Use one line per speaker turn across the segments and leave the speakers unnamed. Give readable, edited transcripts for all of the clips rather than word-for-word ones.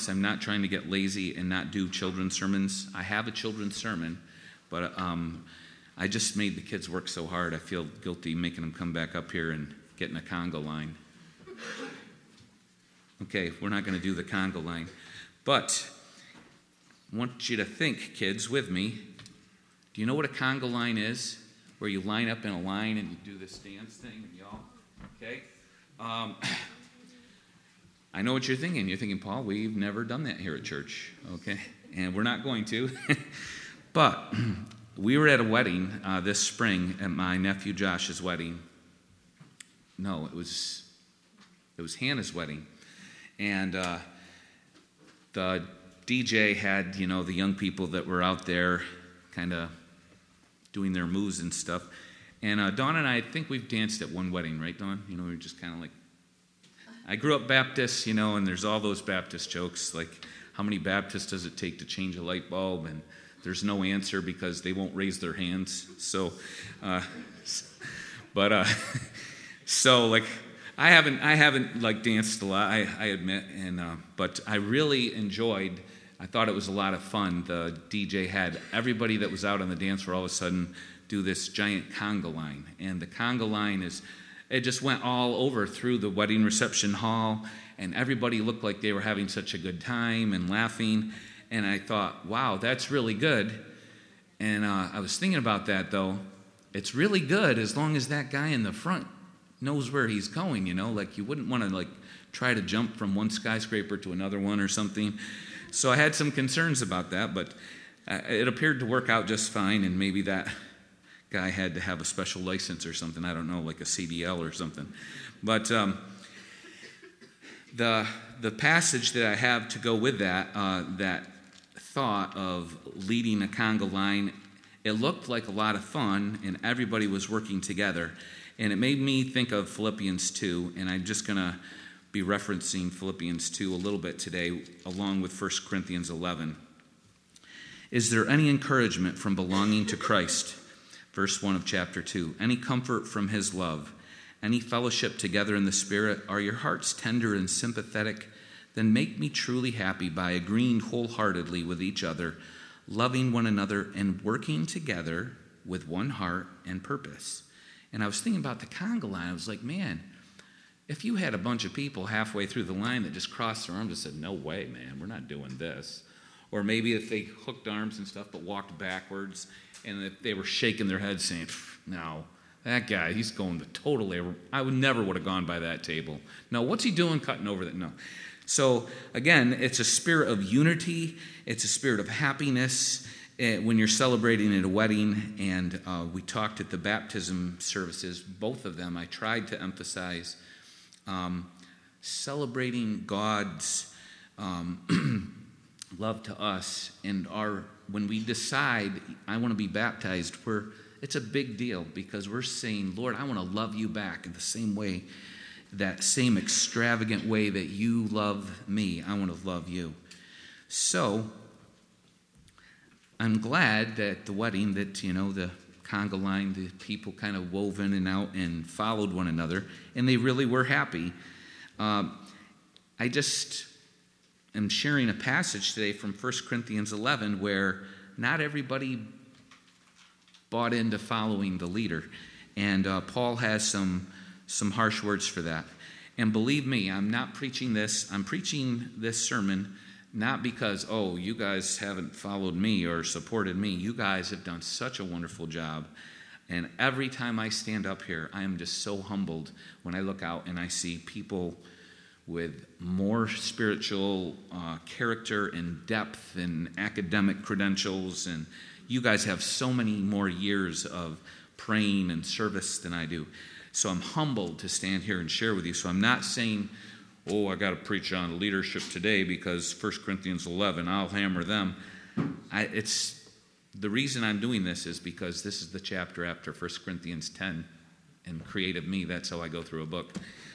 promise I'm not trying to get lazy and not do children's sermons. I have a children's sermon, but I just made the kids work so hard. I feel guilty making them come back up here and get in a conga line. Okay, we're not going to do the conga line. But I want you to think, kids, with me. Do you know what a conga line is? Where you line up in a line and you do this dance thing, and y'all, okay? I know what you're thinking. You're thinking, Paul, we've never done that here at church, okay? And we're not going to. But we were at a wedding this spring, at my nephew Josh's wedding. No, it was Hannah's wedding. And the DJ had, the young people that were out there kind of doing their moves and stuff. And Dawn and I think we've danced at one wedding, right, Dawn? We were just kind of like, I grew up Baptist, and there's all those Baptist jokes, like how many Baptists does it take to change a light bulb? And there's no answer because they won't raise their hands. So, so like I haven't like danced a lot, I admit, and but I really enjoyed. I thought it was a lot of fun. The DJ had everybody that was out on the dance floor all of a sudden do this giant conga line, and the conga line it just went all over through the wedding reception hall, and everybody looked like they were having such a good time and laughing. And I thought, wow, that's really good. And I was thinking about that, though. It's really good as long as that guy in the front knows where he's going, Like, you wouldn't want to, try to jump from one skyscraper to another one or something. So I had some concerns about that, but it appeared to work out just fine, and maybe that guy had to have a special license or something. I don't know, like a CDL or something. But the passage that I have to go with that, that thought of leading a conga line, it looked like a lot of fun, and everybody was working together. And it made me think of Philippians 2, and I'm just going to be referencing Philippians 2 a little bit today, along with 1 Corinthians 11. Is there any encouragement from belonging to Christ? Verse 1 of chapter 2. Any comfort from his love? Any fellowship together in the Spirit? Are your hearts tender and sympathetic? Then make me truly happy by agreeing wholeheartedly with each other, loving one another, and working together with one heart and purpose. And I was thinking about the conga line. I was like, man, if you had a bunch of people halfway through the line that just crossed their arms and said, no way, man, we're not doing this. Or maybe if they hooked arms and stuff but walked backwards, and if they were shaking their heads saying, no, that guy, he's going the totally, I would have gone by that table. No, what's he doing cutting over that? No. So again, it's a spirit of unity. It's a spirit of happiness when you're celebrating at a wedding. And we talked at the baptism services, both of them, I tried to emphasize celebrating God's love to us, and when we decide I want to be baptized, it's a big deal because we're saying, Lord, I want to love you back in the same way, that same extravagant way that you love me. I want to love you. So I'm glad that the wedding, that the conga line, the people kind of wove in and out and followed one another, and they really were happy. I just am sharing a passage today from 1 Corinthians 11 where not everybody bought into following the leader. And Paul has some harsh words for that. And believe me, I'm not preaching this. I'm preaching this sermon not because, you guys haven't followed me or supported me. You guys have done such a wonderful job. And every time I stand up here, I am just so humbled when I look out and I see people with more spiritual character and depth and academic credentials. And you guys have so many more years of praying and service than I do. So I'm humbled to stand here and share with you. So I'm not saying, I got to preach on leadership today because 1 Corinthians 11, I'll hammer them. The reason I'm doing this is because this is the chapter after 1 Corinthians 10, and creative me, that's how I go through a book.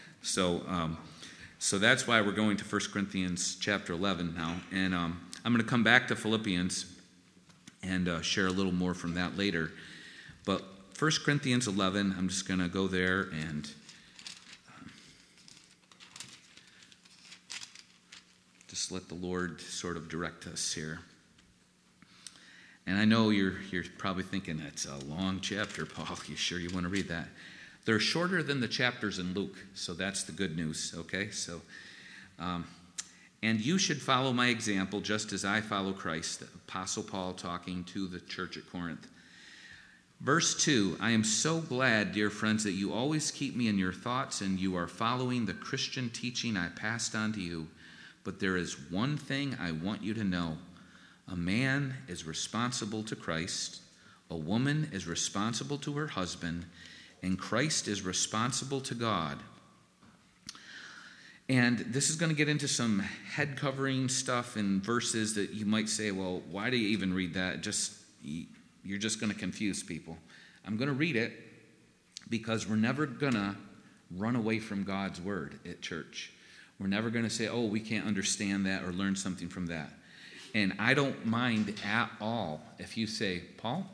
So that's why we're going to 1 Corinthians chapter 11 now. And I'm going to come back to Philippians and share a little more from that later. But 1 Corinthians 11, I'm just going to go there and just Let's let the Lord sort of direct us here. And I know you're probably thinking, that's a long chapter, Paul. You sure you want to read that? They're shorter than the chapters in Luke, so that's the good news, okay? So, and you should follow my example just as I follow Christ, the Apostle Paul talking to the church at Corinth. Verse 2, I am so glad, dear friends, that you always keep me in your thoughts and you are following the Christian teaching I passed on to you. But there is one thing I want you to know. A man is responsible to Christ, a woman is responsible to her husband, and Christ is responsible to God. And this is going to get into some head covering stuff in verses that you might say, well, why do you even read that? You're just going to confuse people. I'm going to read it because we're never going to run away from God's word at church. We're never going to say, oh, we can't understand that or learn something from that. And I don't mind at all if you say, Paul,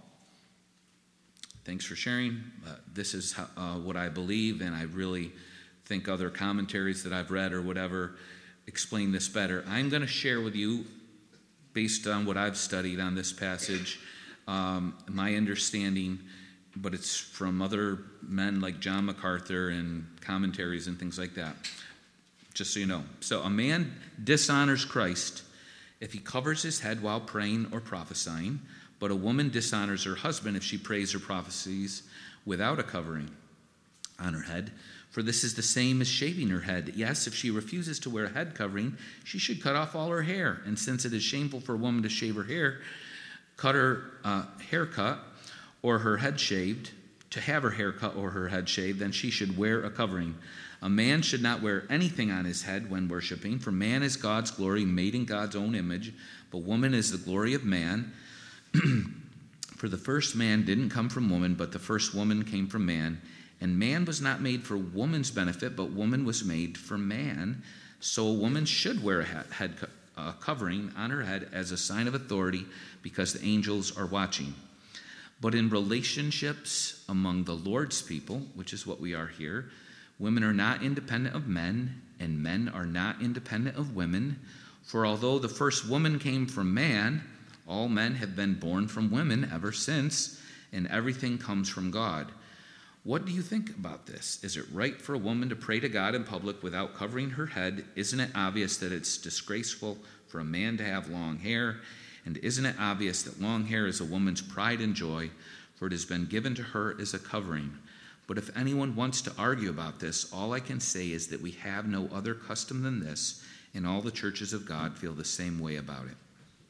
thanks for sharing. This is what I believe, and I really think other commentaries that I've read or whatever explain this better. I'm going to share with you, based on what I've studied on this passage, my understanding, but it's from other men like John MacArthur and commentaries and things like that, just so you know. So a man dishonors Christ if he covers his head while praying or prophesying, but a woman dishonors her husband if she prays or prophesies without a covering on her head. For this is the same as shaving her head. Yes, if she refuses to wear a head covering, she should cut off all her hair. And since it is shameful for a woman to shave her hair, cut her haircut or her head shaved, to have her hair cut or her head shaved, then she should wear a covering. A man should not wear anything on his head when worshiping, for man is God's glory, made in God's own image, but woman is the glory of man. For the first man didn't come from woman, but the first woman came from man. And man was not made for woman's benefit, but woman was made for man. So a woman should wear a head covering on her head as a sign of authority, because the angels are watching. But in relationships among the Lord's people, which is what we are here, women are not independent of men, and men are not independent of women. For although the first woman came from man, all men have been born from women ever since, and everything comes from God. What do you think about this? Is it right for a woman to pray to God in public without covering her head? Isn't it obvious that it's disgraceful for a man to have long hair? And isn't it obvious that long hair is a woman's pride and joy, for it has been given to her as a covering? But if anyone wants to argue about this, all I can say is that we have no other custom than this, and all the churches of God feel the same way about it.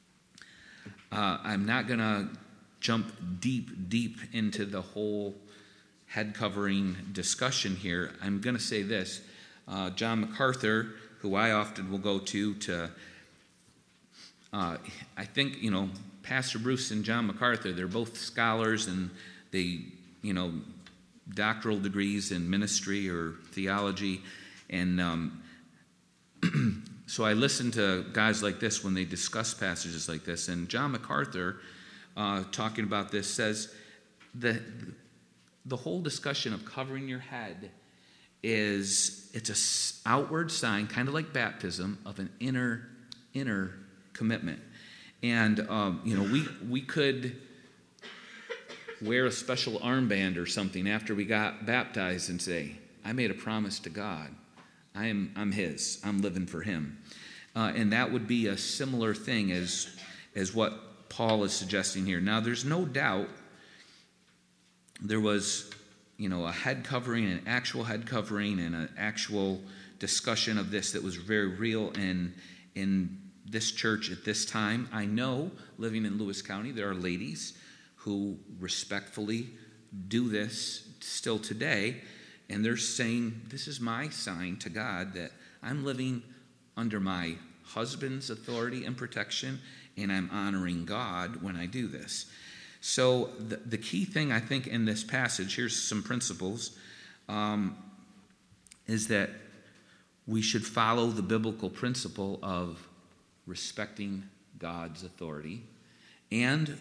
I'm not going to jump deep into the whole head covering discussion here. I'm going to say this. John MacArthur, who I often will go to I think, Pastor Bruce and John MacArthur, they're both scholars, and they, doctoral degrees in ministry or theology. And so I listen to guys like this when they discuss passages like this. And John MacArthur, talking about this, says that the whole discussion of covering your head it's an outward sign, kind of like baptism, of an inner commitment. And we could wear a special armband or something after we got baptized and say, I made a promise to God. I'm his. I'm living for him. And that would be a similar thing as what Paul is suggesting here. Now, there's no doubt there was, a head covering, an actual head covering, and an actual discussion of this that was very real in this church at this time. I know, living in Lewis County, there are ladies who respectfully do this still today, and they're saying, this is my sign to God that I'm living under my husband's authority and protection, and I'm honoring God when I do this. So the key thing, I think, in this passage, here's some principles, is that we should follow the biblical principle of respecting God's authority, and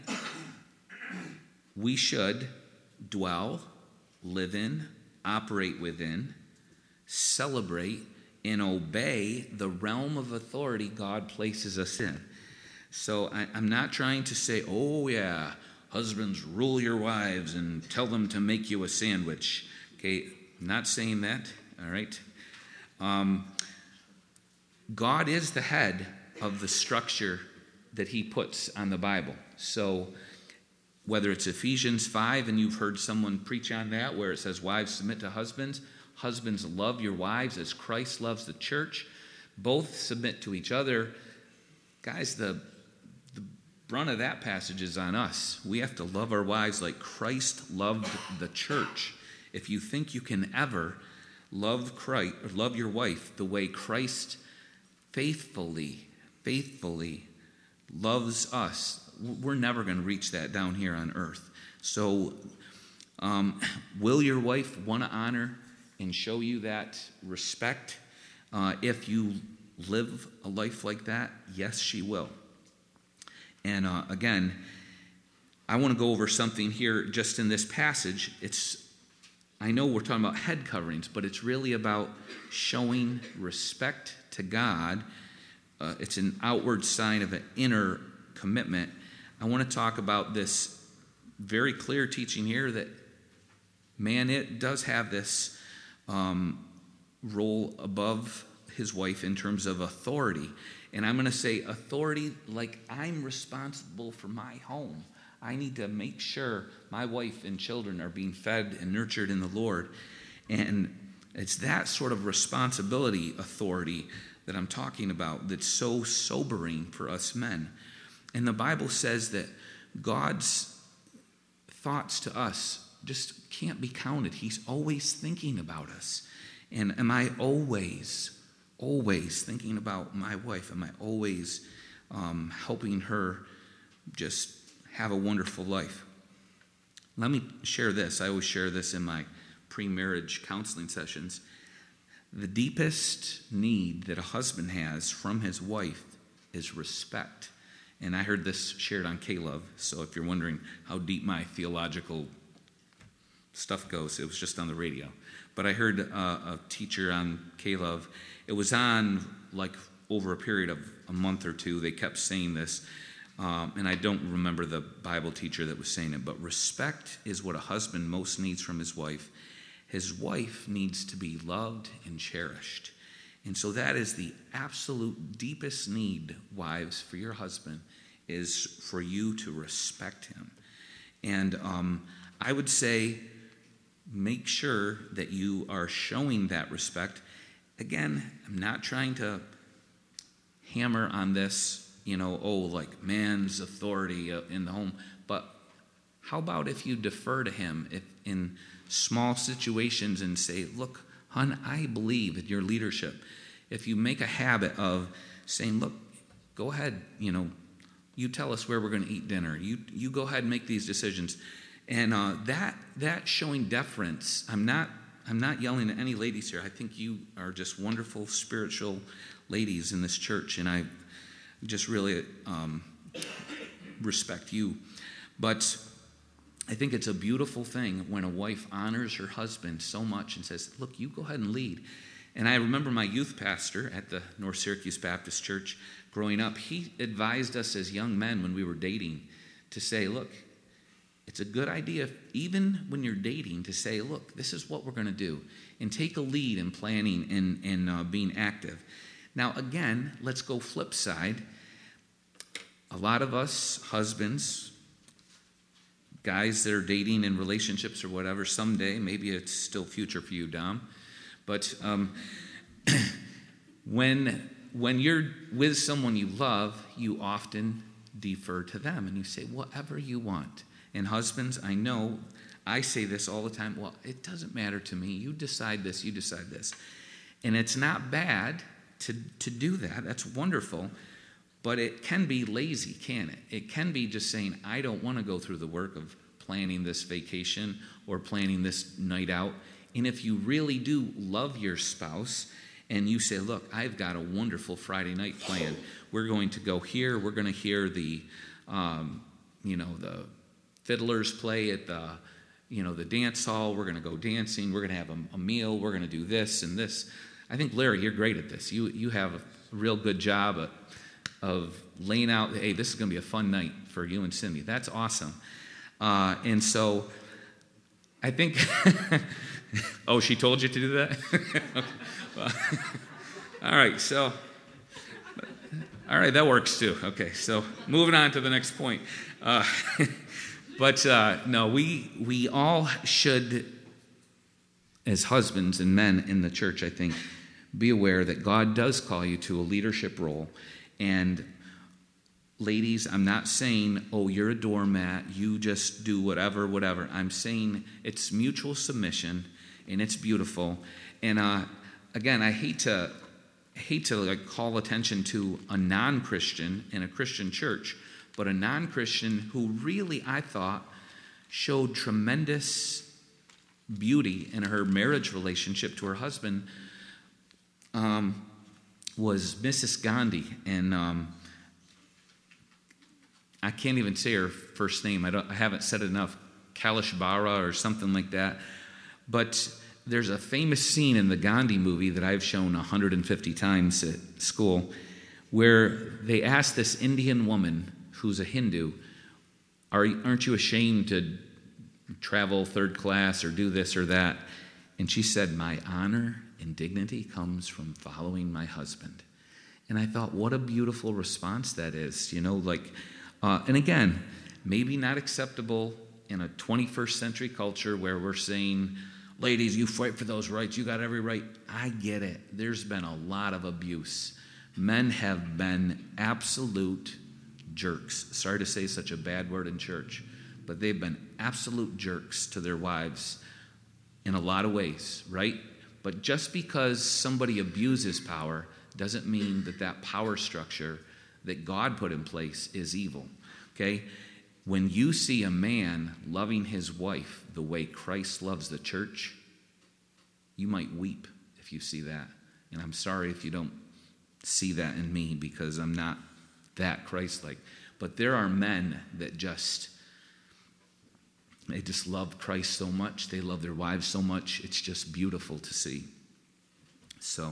we should dwell, live in, operate within, celebrate and obey the realm of authority God places us in. So I'm not trying to say, oh yeah, husbands, rule your wives and tell them to make you a sandwich. Okay, I'm not saying that, all right? God is the head of the structure that he puts on the Bible. So whether it's Ephesians 5, and you've heard someone preach on that, where it says, wives, submit to husbands. Husbands, love your wives as Christ loves the church. Both submit to each other. Guys, the brunt of that passage is on us. We have to love our wives like Christ loved the church. If you think you can ever love Christ or love your wife the way Christ faithfully loves us, we're never going to reach that down here on earth. So will your wife want to honor and show you that respect if you live a life like that? Yes, she will. And again, I want to go over something here just in this passage. I know we're talking about head coverings, but it's really about showing respect to God. It's an outward sign of an inner commitment. I want to talk about this very clear teaching here that, man, it does have this role above his wife in terms of authority. And I'm going to say authority like I'm responsible for my home. I need to make sure my wife and children are being fed and nurtured in the Lord. And it's that sort of responsibility, authority, that I'm talking about that's so sobering for us men. And the Bible says that God's thoughts to us just can't be counted. He's always thinking about us. And am I always thinking about my wife? Am I always helping her just have a wonderful life? Let me share this. I always share this in my pre-marriage counseling sessions. The deepest need that a husband has from his wife is respect. And I heard this shared on K-Love, so if you're wondering how deep my theological stuff goes, it was just on the radio. But I heard a teacher on K-Love. It was on like over a period of a month or two. They kept saying this, and I don't remember the Bible teacher that was saying it, but respect is what a husband most needs from his wife. His wife needs to be loved and cherished. And so that is the absolute deepest need, wives, for your husband, is for you to respect him. And I would say make sure that you are showing that respect. Again, I'm not trying to hammer on this, like man's authority in the home. But how about if you defer to him in small situations and say, look, hon, I believe in your leadership. If you make a habit of saying, look, go ahead, you tell us where we're going to eat dinner. You go ahead and make these decisions. And that showing deference, I'm not yelling at any ladies here. I think you are just wonderful spiritual ladies in this church, and I just really respect you. But I think it's a beautiful thing when a wife honors her husband so much and says, look, you go ahead and lead. And I remember my youth pastor at the North Syracuse Baptist Church growing up, he advised us as young men when we were dating to say, look, it's a good idea, even when you're dating, to say, look, this is what we're going to do, and take a lead in planning and being active. Now, again, let's go flip side. A lot of us husbands, guys that are dating in relationships or whatever, someday, maybe it's still future for you, Dom, but when you're with someone you love, you often defer to them, and you say, whatever you want. And husbands, I know, I say this all the time, well, it doesn't matter to me. You decide this, you decide this. And it's not bad to do that. That's wonderful. But it can be lazy, can it? It can be just saying, I don't want to go through the work of planning this vacation or planning this night out. And if you really do love your spouse and you say, look, I've got a wonderful Friday night plan. We're going to go here. We're going to hear the fiddlers play at the dance hall. We're going to go dancing. We're going to have a meal. We're going to do this and this. I think, Larry, you're great at this. You have a real good job of laying out, hey, this is going to be a fun night for you and Cindy. That's awesome. And so I think, oh, she told you to do that? Okay. Well, all right, so, all right, that works too. Okay, so moving on to the next point. But no, we all should, as husbands and men in the church, I think, be aware that God does call you to a leadership role. And ladies, I'm not saying, oh, you're a doormat, you just do whatever. I'm saying it's mutual submission, and it's beautiful. And again, I hate to like call attention to a non-Christian in a Christian church, but a non-Christian who really, I thought, showed tremendous beauty in her marriage relationship to her husband was Mrs. Gandhi. And I can't even say her first name. I haven't said it enough. Kailash Bara or something like that. But there's a famous scene in the Gandhi movie that I've shown 150 times at school where they ask this Indian woman who's a Hindu, aren't you ashamed to travel third class or do this or that? And she said, my honor and dignity comes from following my husband. And I thought, what a beautiful response that is. And again, maybe not acceptable in a 21st century culture where we're saying, ladies, you fight for those rights, you got every right. I get it. There's been a lot of abuse. Men have been absolute jerks. Sorry to say such a bad word in church, but they've been absolute jerks to their wives in a lot of ways, right? But just because somebody abuses power doesn't mean that power structure that God put in place is evil, okay? When you see a man loving his wife the way Christ loves the church, you might weep if you see that. And I'm sorry if you don't see that in me because I'm not that Christ-like. But there are men that they just love Christ so much. They love their wives so much. It's just beautiful to see. So,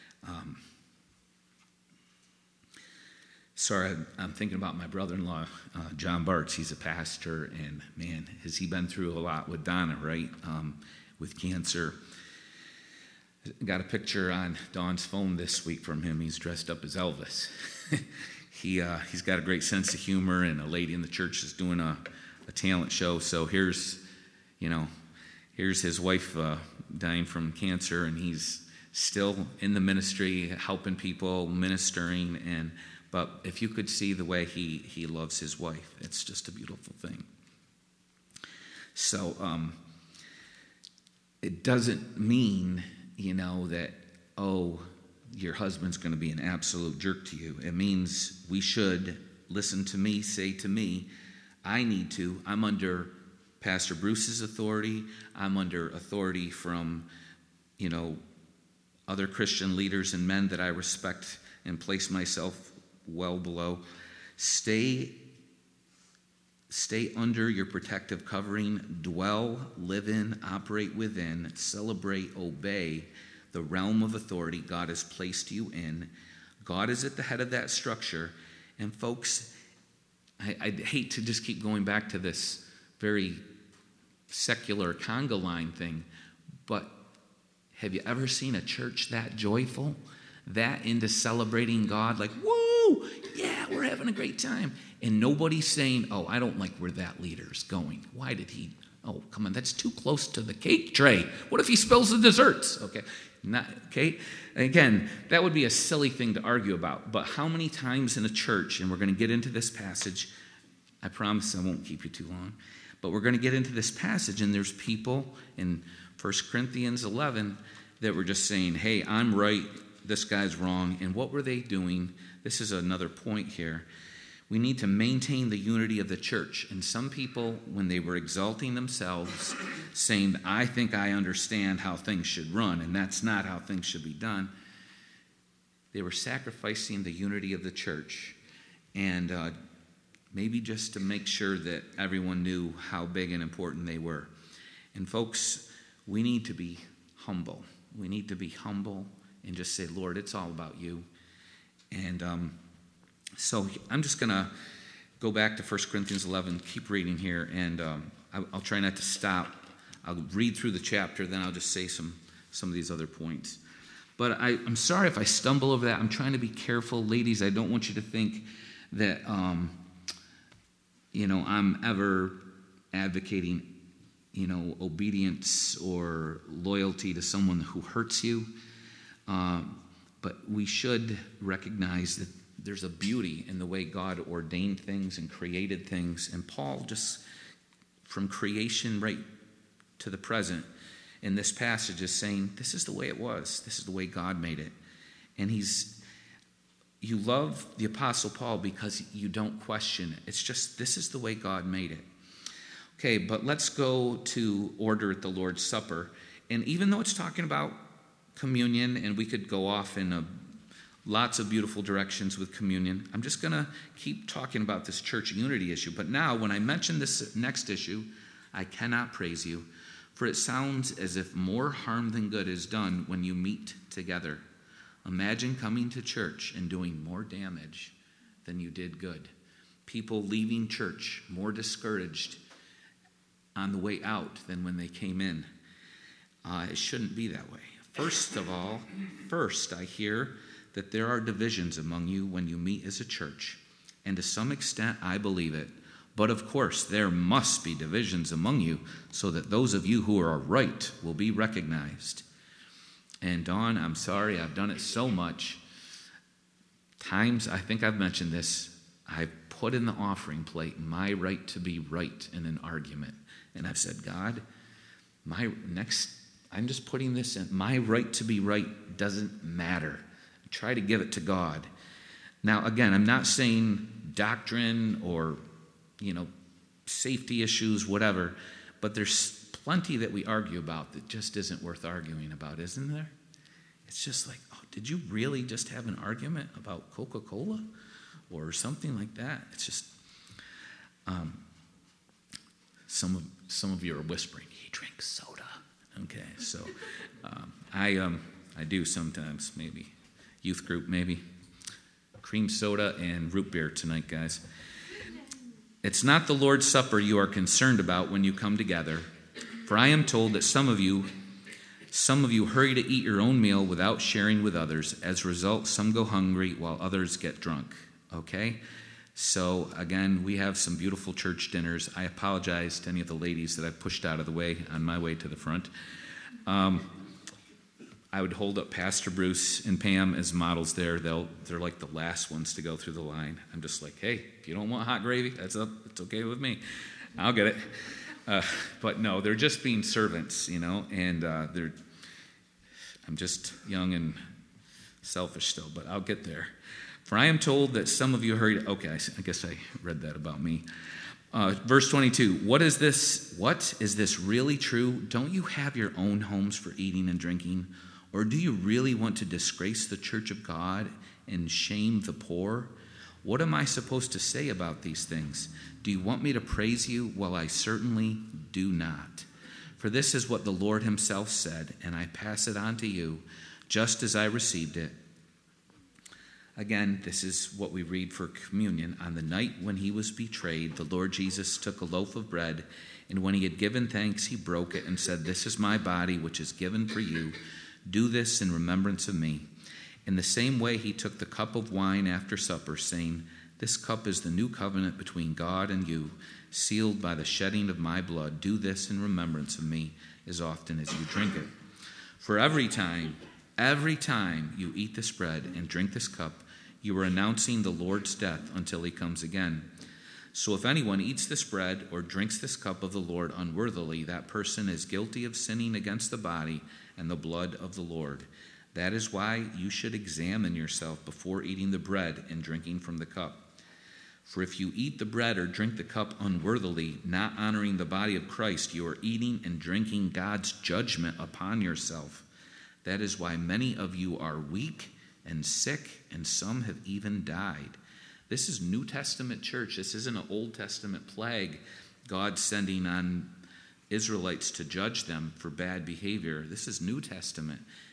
sorry, I'm thinking about my brother-in-law, John Bartz. He's a pastor, and man, has he been through a lot with Donna, right? With cancer. Got a picture on Dawn's phone this week from him. He's dressed up as Elvis. He's got a great sense of humor, and a lady in the church is doing a talent show. So here's his wife dying from cancer, and he's still in the ministry, helping people, ministering. But if you could see the way he loves his wife, it's just a beautiful thing. So it doesn't mean, that, oh, your husband's going to be an absolute jerk to you. It means we should listen to me, say to me, I'm under Pastor Bruce's authority. I'm under authority from, other Christian leaders and men that I respect and place myself well below. Stay under your protective covering. Dwell, live in, operate within, celebrate, obey the realm of authority God has placed you in. God is at the head of that structure. And folks, I hate to just keep going back to this very secular conga line thing, but have you ever seen a church that joyful, that into celebrating God? Like, woo, yeah, we're having a great time. And nobody's saying, oh, I don't like where that leader's going. Why did he? Oh, come on, that's too close to the cake tray. What if he spills the desserts? Okay. Again, that would be a silly thing to argue about. But how many times in a church, and we're going to get into this passage, I promise I won't keep you too long, but we're going to get into this passage, and there's people in 1 Corinthians 11 that were just saying, hey, I'm right, this guy's wrong. And what were they doing? This is another point here. We need to maintain the unity of the church. And some people, when they were exalting themselves, saying, I think I understand how things should run, and that's not how things should be done, they were sacrificing the unity of the church. And maybe just to make sure that everyone knew how big and important they were. And folks, we need to be humble. We need to be humble and just say, Lord, it's all about you. And so I'm just going to go back to 1 Corinthians 11, keep reading here, and I'll try not to stop. I'll read through the chapter, then I'll just say some of these other points. But I'm sorry if I stumble over that. I'm trying to be careful. Ladies, I don't want you to think that, I'm ever advocating, obedience or loyalty to someone who hurts you. But we should recognize that there's a beauty in the way God ordained things and created things. And Paul, just from creation right to the present, in this passage is saying, this is the way it was. This is the way God made it. And you love the Apostle Paul because you don't question it. It's just, this is the way God made it. Okay, but let's go to order at the Lord's Supper. And even though it's talking about communion, and we could go off in lots of beautiful directions with communion, I'm just going to keep talking about this church unity issue. But now, when I mention this next issue, I cannot praise you, for it sounds as if more harm than good is done when you meet together. Imagine coming to church and doing more damage than you did good. People leaving church more discouraged on the way out than when they came in. It shouldn't be that way. First, I hear that there are divisions among you when you meet as a church. And to some extent, I believe it. But of course, there must be divisions among you so that those of you who are right will be recognized. And Dawn, I'm sorry, I've done it so much. Times, I think I've mentioned this, I put in the offering plate my right to be right in an argument. And I've said, God, I'm just putting this in. My right to be right doesn't matter. Try to give it to God. Now, again, I'm not saying doctrine or, safety issues, whatever, but there's plenty that we argue about that just isn't worth arguing about, isn't there? It's just like, oh, did you really just have an argument about Coca-Cola or something like that? It's just, some of you are whispering, he drinks soda. Okay, so I do sometimes, maybe. Youth group, maybe. Cream soda and root beer tonight, guys. It's not the Lord's Supper you are concerned about when you come together, for I am told that some of you hurry to eat your own meal without sharing with others. As a result, some go hungry while others get drunk. Okay? So, again, we have some beautiful church dinners. I apologize to any of the ladies that I pushed out of the way on my way to the front. I would hold up Pastor Bruce and Pam as models there. They're like the last ones to go through the line. I'm just like, hey, if you don't want hot gravy, it's okay with me. I'll get it. But no, they're just being servants, and I'm just young and selfish still, but I'll get there. For I am told that some of you hurried. Okay, I guess I read that about me. Verse 22, what is this? What is this really true? Don't you have your own homes for eating and drinking? Or do you really want to disgrace the church of God and shame the poor? What am I supposed to say about these things? Do you want me to praise you? Well, I certainly do not. For this is what the Lord himself said, and I pass it on to you, just as I received it. Again, this is what we read for communion. On the night when he was betrayed, the Lord Jesus took a loaf of bread, and when he had given thanks, he broke it and said, "This is my body, which is given for you. Do this in remembrance of me." In the same way, he took the cup of wine after supper, saying, "This cup is the new covenant between God and you, sealed by the shedding of my blood. Do this in remembrance of me as often as you drink it. For every time you eat this bread and drink this cup, you are announcing the Lord's death until he comes again. So if anyone eats this bread or drinks this cup of the Lord unworthily, that person is guilty of sinning against the body and the blood of the Lord. That is why you should examine yourself before eating the bread and drinking from the cup. For if you eat the bread or drink the cup unworthily, not honoring the body of Christ, you are eating and drinking God's judgment upon yourself. That is why many of you are weak and sick, and some have even died." This is New Testament church. This isn't an Old Testament plague, God sending on Israelites to judge them for bad behavior. This is New Testament.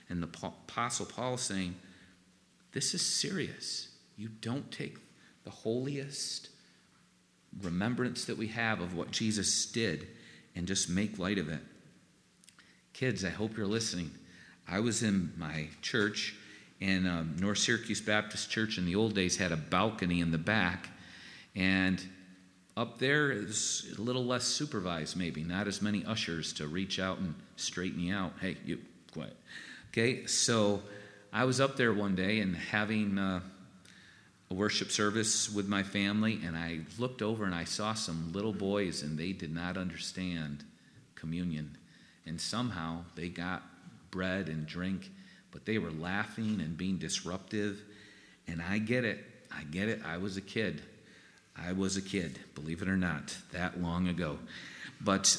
And the Apostle Paul is saying, this is serious. You don't take the holiest remembrance that we have of what Jesus did and just make light of it. Kids, I hope you're listening. I was in my church, and North Syracuse Baptist Church in the old days had a balcony in the back, and up there is a little less supervised maybe, not as many ushers to reach out and straighten you out. Hey, you, quiet. Okay, so I was up there one day and having a worship service with my family, and I looked over and I saw some little boys, and they did not understand communion. And somehow they got bread and drink, but they were laughing and being disruptive. And I get it. I was a kid, believe it or not, that long ago. But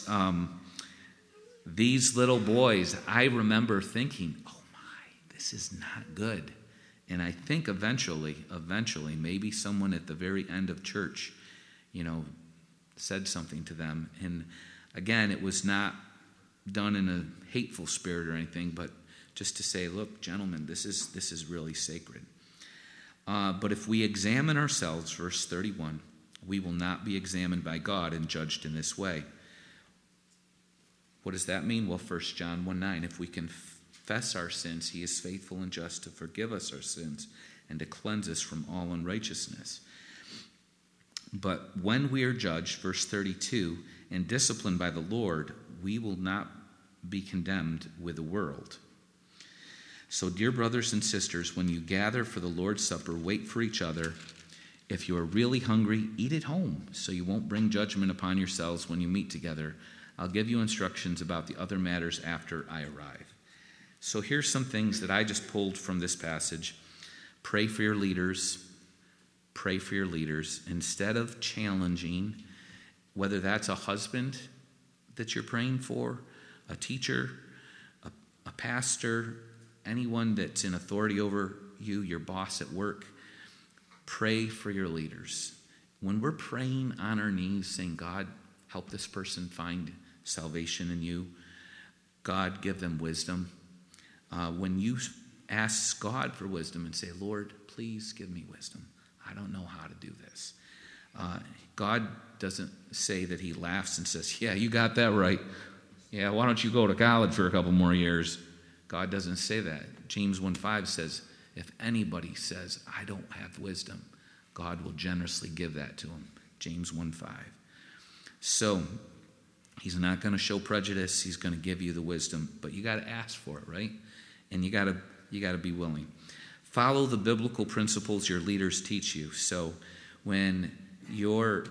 these little boys, I remember thinking, oh my, this is not good. And I think eventually, maybe someone at the very end of church, said something to them. And again, it was not done in a hateful spirit or anything, but just to say, look, gentlemen, this is really sacred. But if we examine ourselves, verse 31, we will not be examined by God and judged in this way. What does that mean? Well, 1 John 1:9, if we confess our sins, he is faithful and just to forgive us our sins and to cleanse us from all unrighteousness. But when we are judged, verse 32, and disciplined by the Lord, we will not be condemned with the world. So, dear brothers and sisters, when you gather for the Lord's Supper, wait for each other. If you are really hungry, eat at home, so you won't bring judgment upon yourselves when you meet together. I'll give you instructions about the other matters after I arrive. So here's some things that I just pulled from this passage. Pray for your leaders. Pray for your leaders. Instead of challenging, whether that's a husband that you're praying for, a teacher, a pastor, anyone that's in authority over you, your boss at work, pray for your leaders. When we're praying on our knees, saying, God, help this person find salvation in you. God, give them wisdom. When you ask God for wisdom and say, Lord, please give me wisdom. I don't know how to do this. God doesn't say that he laughs and says, yeah, you got that right. Yeah, why don't you go to college for a couple more years? God doesn't say that. James 1:5 says, if anybody says, I don't have wisdom, God will generously give that to him. James 1:5. So he's not going to show prejudice. He's going to give you the wisdom, but you got to ask for it, right? And you got to be willing. Follow the biblical principles your leaders teach you. So when your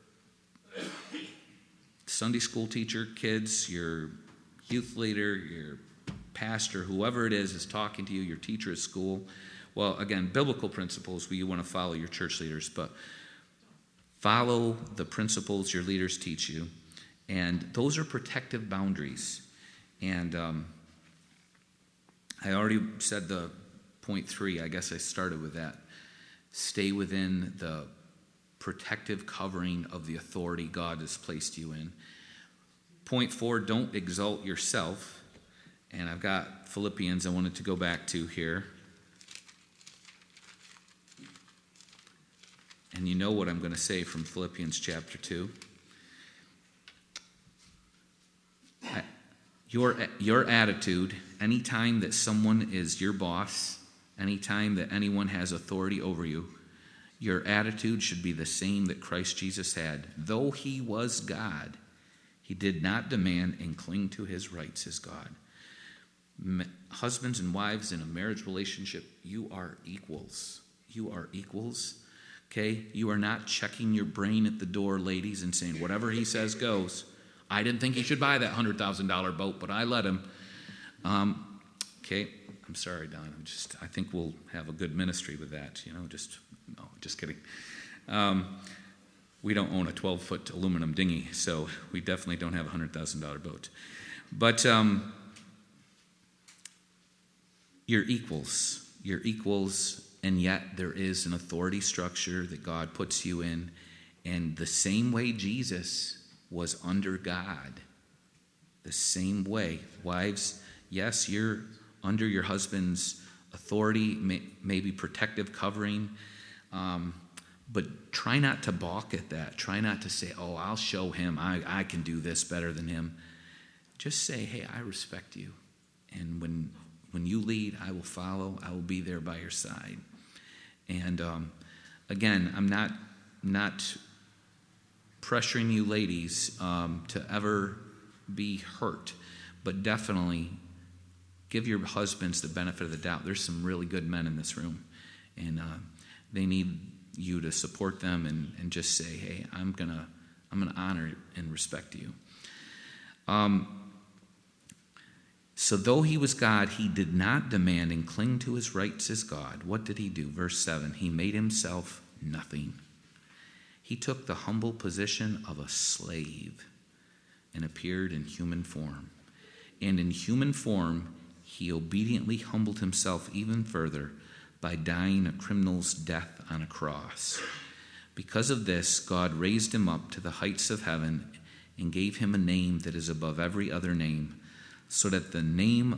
Sunday school teacher, kids, your youth leader, your pastor, whoever it is talking to you, your teacher at school, well, again, biblical principles, you want to follow your church leaders, but follow the principles your leaders teach you. And those are protective boundaries. And I already said the point 3. I guess I started with that. Stay within the protective covering of the authority God has placed you in. Point 4, don't exalt yourself. And I've got Philippians I wanted to go back to here. And you know what I'm going to say from Philippians chapter 2. Your attitude, anytime that someone is your boss, anytime that anyone has authority over you, your attitude should be the same that Christ Jesus had. Though he was God, he did not demand and cling to his rights as God. Husbands and wives in a marriage relationship, you are equals. You are equals. Okay? You are not checking your brain at the door, ladies, and saying, whatever he says goes. I didn't think he should buy that $100,000 boat, but I let him. Okay? I'm sorry, Don. I think we'll have a good ministry with that. Just kidding. We don't own a 12-foot aluminum dinghy, so we definitely don't have a $100,000 boat. But you're equals. You're equals, and yet there is an authority structure that God puts you in. And the same way Jesus was under God, the same way. Wives, yes, you're under your husband's authority, maybe protective covering. But try not to balk at that. Try not to say, oh, I'll show him. I can do this better than him. Just say, hey, I respect you. And when you lead, I will follow. I will be there by your side. And again, I'm not pressuring you ladies to ever be hurt. But definitely give your husbands the benefit of the doubt. There's some really good men in this room. And they need you to support them and just say, hey, I'm gonna honor and respect you. So though he was God, he did not demand and cling to his rights as God. What did he do? Verse 7, he made himself nothing. He took the humble position of a slave and appeared in human form. And in human form, he obediently humbled himself even further by dying a criminal's death on a cross. Because of this, God raised him up to the heights of heaven and gave him a name that is above every other name, so that at the name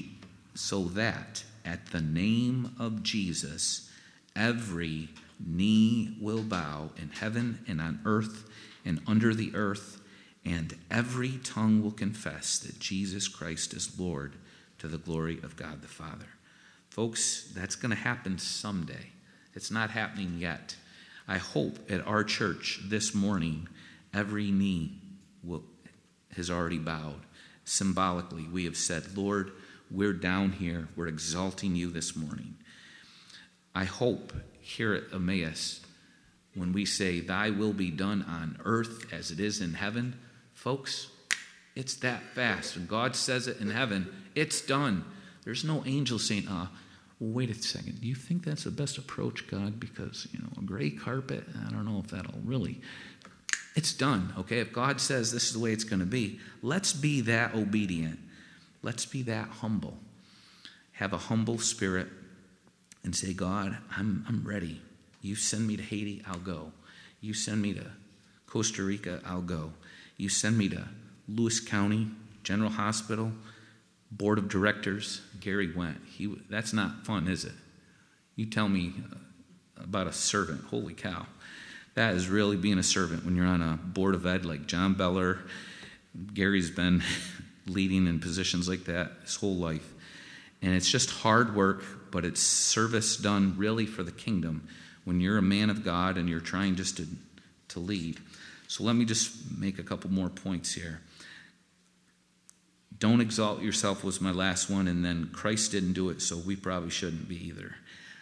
of Jesus, every knee will bow in heaven and on earth and under the earth, and every tongue will confess that Jesus Christ is Lord, to the glory of God the Father. Folks, that's going to happen someday. It's not happening yet. I hope at our church this morning, every knee has already bowed. Symbolically, we have said, Lord, we're down here. We're exalting you this morning. I hope here at Emmaus, when we say, thy will be done on earth as it is in heaven, folks, it's that fast. When God says it in heaven, it's done. There's no angel saying, wait a second, do you think that's the best approach, God? Because, a gray carpet, I don't know if that'll really... It's done, okay? If God says this is the way it's going to be, let's be that obedient. Let's be that humble. Have a humble spirit and say, God, I'm ready. You send me to Haiti, I'll go. You send me to Costa Rica, I'll go. You send me to Lewis County General Hospital, Board of Directors, Gary went. That's not fun, is it? You tell me about a servant. Holy cow. That is really being a servant when you're on a board of ed like John Beller. Gary's been leading in positions like that his whole life. And it's just hard work, but it's service done really for the kingdom when you're a man of God and you're trying just to lead. So let me just make a couple more points here. Don't exalt yourself was my last one, and then Christ didn't do it, so we probably shouldn't be either.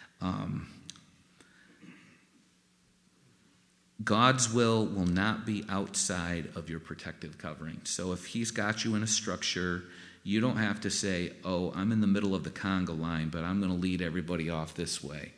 God's will not be outside of your protective covering. So if he's got you in a structure, you don't have to say, oh, I'm in the middle of the conga line, but I'm going to lead everybody off this way.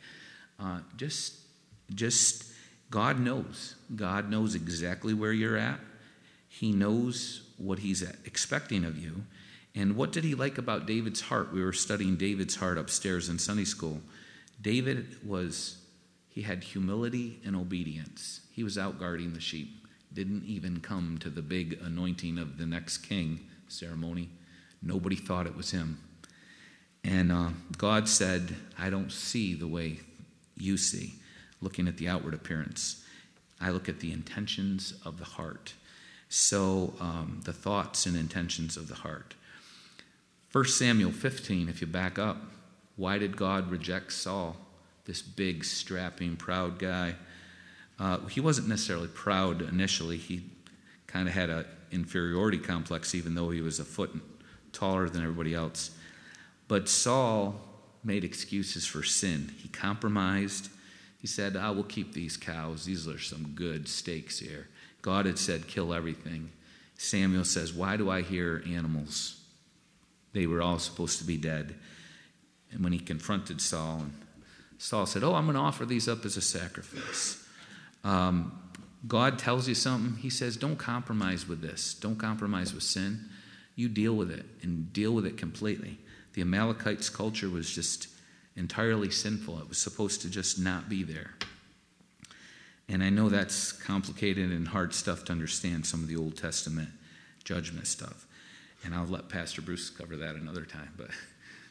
Just God knows. God knows exactly where you're at. He knows what he's expecting of you. And what did he like about David's heart? We were studying David's heart upstairs in Sunday school. David he had humility and obedience. He was out guarding the sheep. Didn't even come to the big anointing of the next king ceremony. Nobody thought it was him. And God said, I don't see the way you see, looking at the outward appearance. I look at the intentions of the heart. So the thoughts and intentions of the heart. 1 Samuel 15, if you back up, why did God reject Saul? This big, strapping, proud guy. He wasn't necessarily proud initially. He kind of had an inferiority complex, even though he was a foot taller than everybody else. But Saul made excuses for sin. He compromised. He said, we'll keep these cows. These are some good steaks here. God had said, kill everything. Samuel says, why do I hear animals? They were all supposed to be dead. And when he confronted Saul, and Saul said, I'm going to offer these up as a sacrifice. God tells you something. He says, don't compromise with this. Don't compromise with sin. You deal with it, and deal with it completely. The Amalekites' culture was just entirely sinful. It was supposed to just not be there. And I know that's complicated and hard stuff to understand, some of the Old Testament judgment stuff. And I'll let Pastor Bruce cover that another time. But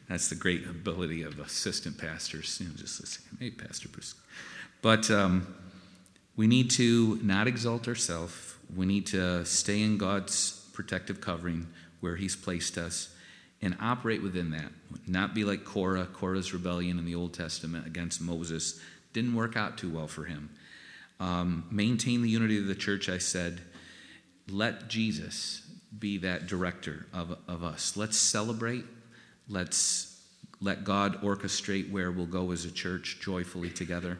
That's the great ability of assistant pastors. Just listening, hey, Pastor Bruce. But we need to not exalt ourselves. We need to stay in God's protective covering where he's placed us and operate within that. Not be like Korah. Korah's rebellion in the Old Testament against Moses didn't work out too well for him. Maintain the unity of the church, I said. Let Jesus be that director of us. Let's celebrate. Let's let God orchestrate where we'll go as a church joyfully together.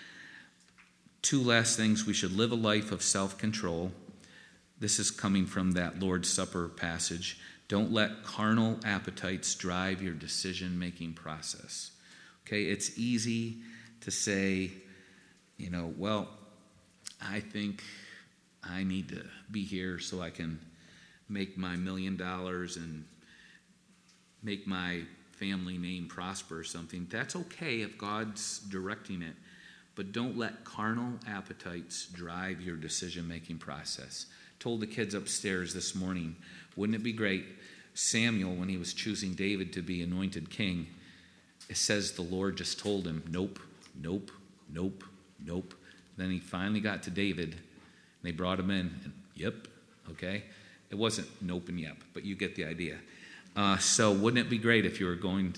2 last things. We should live a life of self-control. This is coming from that Lord's Supper passage. Don't let carnal appetites drive your decision-making process. Okay, it's easy to say, well, I think I need to be here so I can make my $1 million and make my family name prosper or something. That's okay if God's directing it, but don't let carnal appetites drive your decision-making process. Told the kids upstairs this morning, wouldn't it be great? Samuel, when he was choosing David to be anointed king, it says the Lord just told him, nope, nope, nope, nope. Then he finally got to David, and they brought him in, and yep, okay? It wasn't nope and yep, but you get the idea. So wouldn't it be great if you were going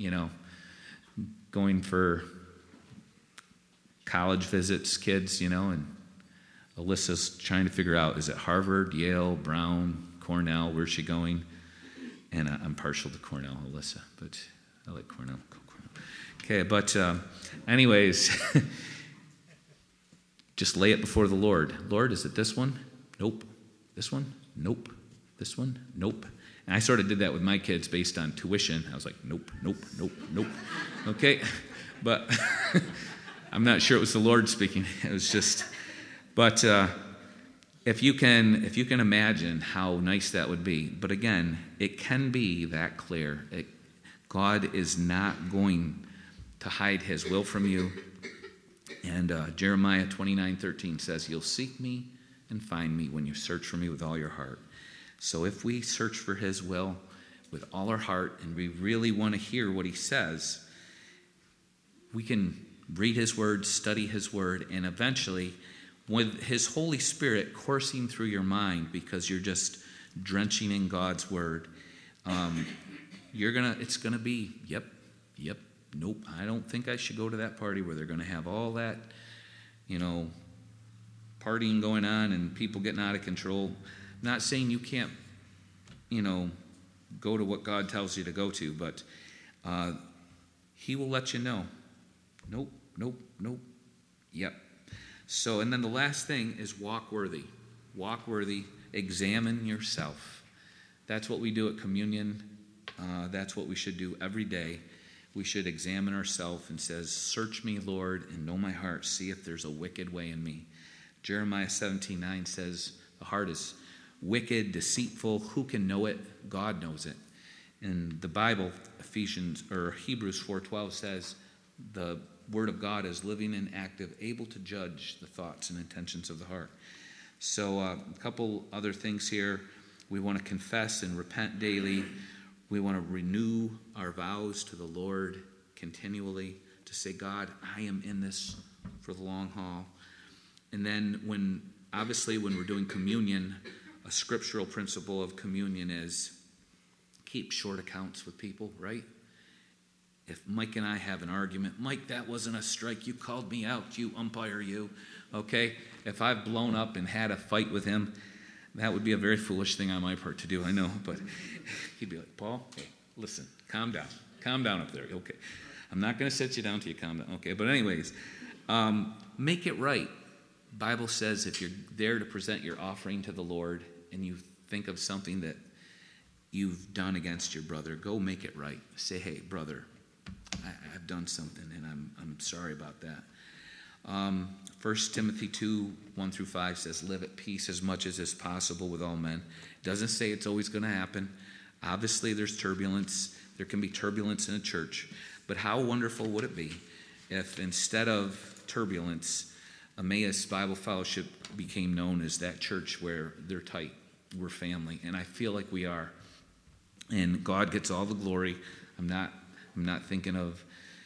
for college visits, kids, and Alyssa's trying to figure out, is it Harvard, Yale, Brown, Cornell, where's she going? And I'm partial to Cornell, Alyssa, but I like Cornell. Okay, but anyways, just lay it before the Lord. Lord, is it this one? Nope. This one? Nope. This one? Nope. And I sort of did that with my kids based on tuition. I was like, nope, nope, nope, nope. Okay, but I'm not sure it was the Lord speaking. It was just, but if you can imagine how nice that would be. But again, it can be that clear. God is not going to hide his will from you. And Jeremiah 29:13 says, you'll seek me and find me when you search for me with all your heart. So if we search for his will with all our heart and we really want to hear what he says, we can read his word, study his word, and eventually, with his Holy Spirit coursing through your mind because you're just drenching in God's word, it's gonna be, yep, nope, I don't think I should go to that party where they're gonna have all that, partying going on and people getting out of control. I'm not saying you can't, go to what God tells you to go to, but he will let you know. Nope, yep. So, and then the last thing is walk worthy. Walk worthy, examine yourself. That's what we do at communion. That's what we should do every day. We should examine ourselves and says, search me, Lord, and know my heart. See if there's a wicked way in me. Jeremiah 17:9 says, the heart is wicked, deceitful. Who can know it? God knows it. And the Bible, Hebrews 4:12 says, the Word of God is living and active, able to judge the thoughts and intentions of the heart. So a couple other things here. We want to confess and repent daily. We want to renew our vows to the Lord continually to say, God, I am in this for the long haul. And then when we're doing communion, a scriptural principle of communion is keep short accounts with people, right? If Mike and I have an argument, Mike, that wasn't a strike. You called me out. You umpire, you. Okay? If I've blown up and had a fight with him, that would be a very foolish thing on my part to do, I know. But he'd be like, Paul, hey, listen, calm down. Calm down up there. Okay. I'm not going to sit you down till you calm down. Okay, but anyways, make it right. Bible says if you're there to present your offering to the Lord and you think of something that you've done against your brother, go make it right. Say, hey, brother, I've done something, and I'm sorry about that. 1 Timothy 2:1-5 says, live at peace as much as is possible with all men. It doesn't say it's always going to happen. Obviously, there's turbulence. There can be turbulence in a church. But how wonderful would it be if instead of turbulence, Emmaus Bible Fellowship became known as that church where they're tight, we're family. And I feel like we are. And God gets all the glory. I'm not I'm not thinking of,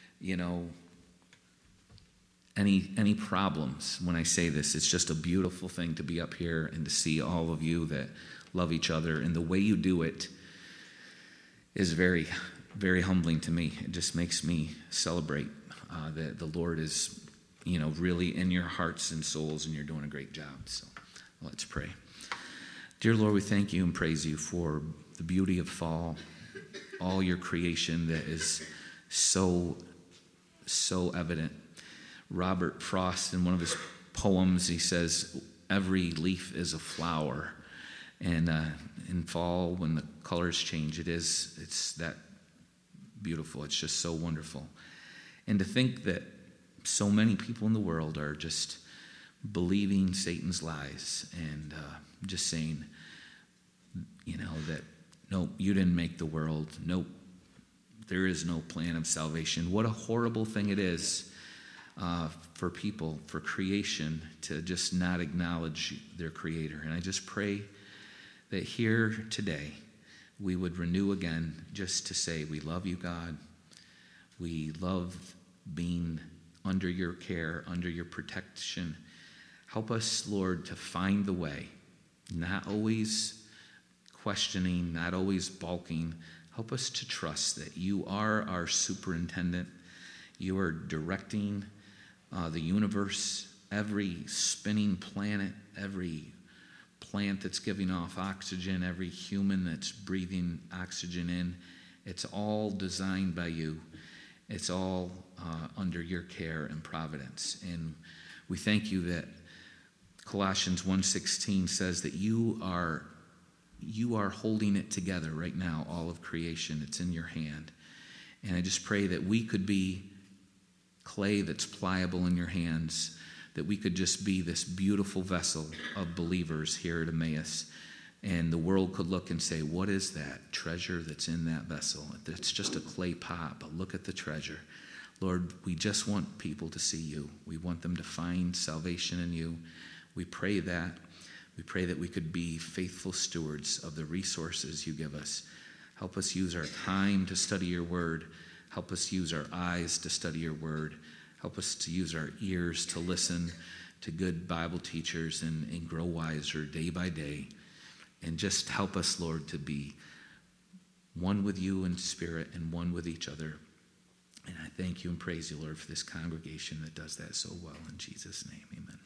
any problems when I say this. It's just a beautiful thing to be up here and to see all of you that love each other. And the way you do it is very, very humbling to me. It just makes me celebrate that the Lord is, really in your hearts and souls, and you're doing a great job. So let's pray. Dear Lord, we thank you and praise you for the beauty of fall, all your creation that is so, so evident. Robert Frost, in one of his poems, he says, every leaf is a flower. And in fall, when the colors change, it's that beautiful. It's just so wonderful. And to think that so many people in the world are just believing Satan's lies and just saying, that, nope, you didn't make the world. Nope, there is no plan of salvation. What a horrible thing it is for people, for creation, to just not acknowledge their Creator. And I just pray that here today we would renew again just to say we love you, God. We love being under your care, under your protection. Help us, Lord, to find the way, not always questioning, not always balking. Help us to trust that you are our superintendent. You are directing the universe, every spinning planet, every plant that's giving off oxygen, every human that's breathing oxygen in. It's all designed by you. It's all under your care and providence. And we thank you that Colossians 1:16 says that you are holding it together right now, all of creation. It's in your hand. And I just pray that we could be clay that's pliable in your hands, that we could just be this beautiful vessel of believers here at Emmaus. And the world could look and say, what is that treasure that's in that vessel? It's just a clay pot, but look at the treasure. Lord, we just want people to see you. We want them to find salvation in you. We pray that. We pray that we could be faithful stewards of the resources you give us. Help us use our time to study your word. Help us use our eyes to study your word. Help us to use our ears to listen to good Bible teachers and grow wiser day by day. And just help us, Lord, to be one with you in spirit and one with each other. And I thank you and praise you, Lord, for this congregation that does that so well. In Jesus' name, amen.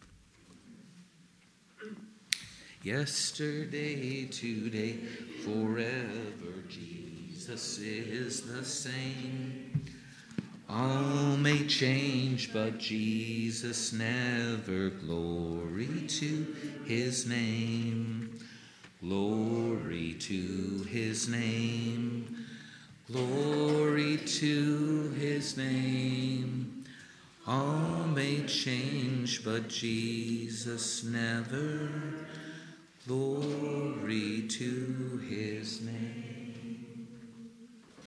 Yesterday, today, forever, Jesus is the same. All may change, but Jesus never. Glory to his name. Glory to his name. Glory to his name. All may change, but Jesus never. Glory to his name.